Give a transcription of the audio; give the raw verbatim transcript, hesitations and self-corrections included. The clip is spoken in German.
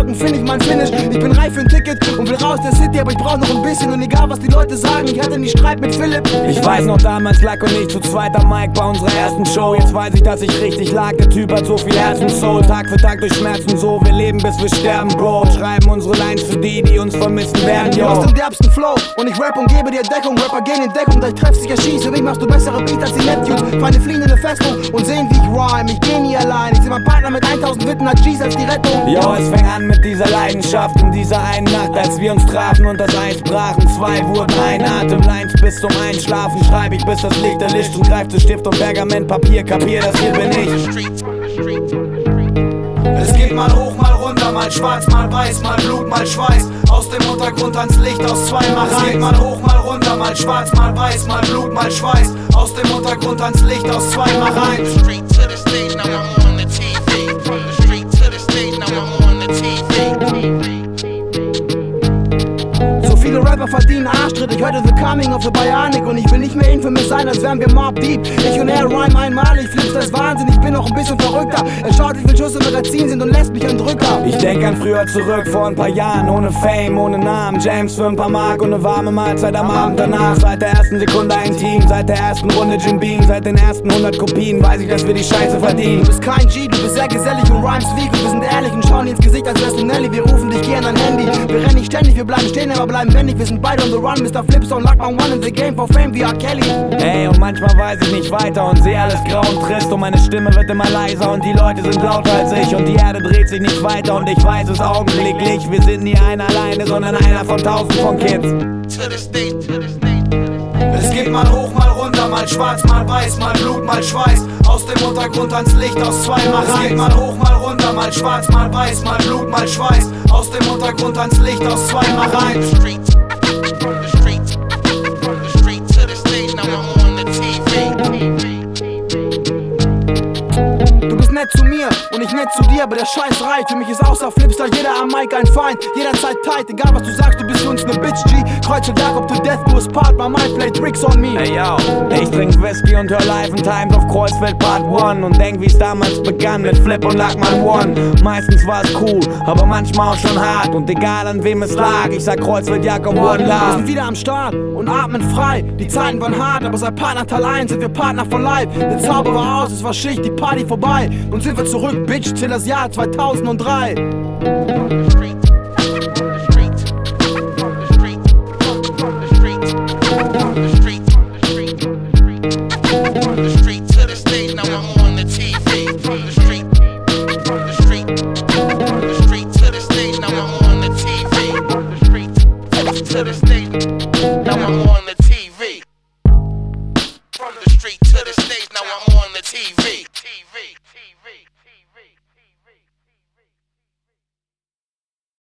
Haken find ich mein Finish. Ich bin reif für ein Ticket und will raus der City, aber ich brauch noch ein bisschen. Und egal was die Leute sagen, ich hatte nie Streit mit Philipp. Ich weiß noch damals lag und ich zu zweit am Mic bei unserer ersten Show. Jetzt weiß ich, dass ich richtig lag, der Typ hat so viel Herz und Soul. Tag für Tag durch Schmerzen so, wir leben bis wir sterben, Bro. Schreiben unsere Lines für die, die uns vermissen werden, yo. Aus dem derbsten Flow und ich rap und gebe dir Deckung. Rapper gehen in Deckung, da ich treff sich erschieß. Für mich machst du bessere Beats als die Neptunes. Feinde fliehen in eine Festung und sehen wie ich rhyme. Ich geh nie allein, ich seh mein Partner mit tausend Witten, hat G's als die Rettung. Yo, es fing an mit dieser Leidenschaft in dieser einen Nacht, als wir uns trafen und das Eis brachen. Zwei wurden ein Atem, Lines bis zum Einschlafen. Schreib ich bis das Licht erlischt und greif zu Stift und Pergament, Papier, kapier, das hier bin ich. Es geht mal hoch, mal runter, mal schwarz, mal weiß, mal Blut, mal Schweiß. Aus dem Untergrund ans Licht, aus zwei mal rein. Es geht mal hoch, mal runter, mal schwarz, mal weiß, mal Blut, mal Schweiß. Aus dem Untergrund ans Licht, aus zwei mal rein. Viele Rapper verdienen Arschtritt, ich hörte The Coming of the Bionic und ich will nicht mehr infamous sein, als wären wir Mob Deep. Ich und er rhyme einmal, ich flips das Wahnsinn, ich bin noch ein bisschen verrückter. Er schaut, wie viel Schuss im Magazin sind und lässt mich ein Drücker. Ich denk an früher zurück, vor ein paar Jahren, ohne Fame, ohne Namen. James für ein paar Mark und eine warme Mahlzeit am Abend danach. Seit der ersten Sekunde ein Team, seit der ersten Runde Jim Beam, seit den ersten hundert Kopien weiß ich, dass wir die Scheiße verdienen. Du bist kein G, du bist sehr gesellig und rhymes weak und wir sind ehrlich und schauen dir ins Gesicht, als wärst du Nelly. Wir rufen dich, geh an dein Handy, wir rennen nicht ständig, wir bleiben stehen, aber bleiben wendig. Wir sind beide on the run, Mister Flipstone, lock my one in the game for fame wie R. Kelly. Ey, und manchmal weiß ich nicht weiter und seh alles grau und trist und meine Stimme wird immer leiser und die Leute sind lauter als ich und die Erde dreht sich nicht weiter und ich weiß es augenblicklich. Wir sind nie einer alleine, sondern einer von tausend von Kids. Es geht mal hoch, mal runter, mal schwarz, mal weiß, mal Blut, mal Schweiß. Aus dem Untergrund ans Licht, aus zwei mal rein. Es geht mal hoch, mal runter, mal schwarz, mal weiß, mal Blut, mal Schweiß. Aus dem Untergrund ans Licht, aus zwei mal rein. Du bist nett zu mir und ich nett zu dir, aber der Scheiß reicht. Für mich ist außer Flipstar jeder am Mic ein Feind. Jederzeit tight, egal was du sagst, du bist für uns ne Bitch G. Kreuz und Jakob to death, du bist part, my mind play tricks on me. Hey yo, ich trink Whisky und hör Life in Times of Kreuzfeld Part eins und denk wie's damals begann mit Flip und Lackman One. Meistens war's cool, aber manchmal auch schon hart und egal an wem es lag, ich sag Kreuzfeld Jakob One Love. Wir sind wieder am Start und atmen frei. Die Zeiten waren hart, aber seit Partner Teil eins sind wir Partner for life. Der Zauber war aus, es war Schicht, die Party vorbei. Und sind wir zurück, Bitch, till das Jahr zweitausenddrei. To the state.